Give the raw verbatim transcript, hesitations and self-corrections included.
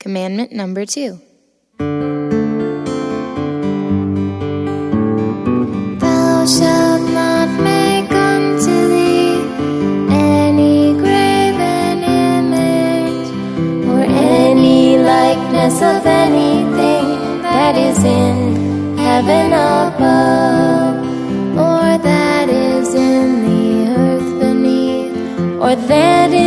Commandment number two. Thou shalt not make unto thee any graven image or any likeness of anything that is in heaven above, or that is in the earth beneath, or that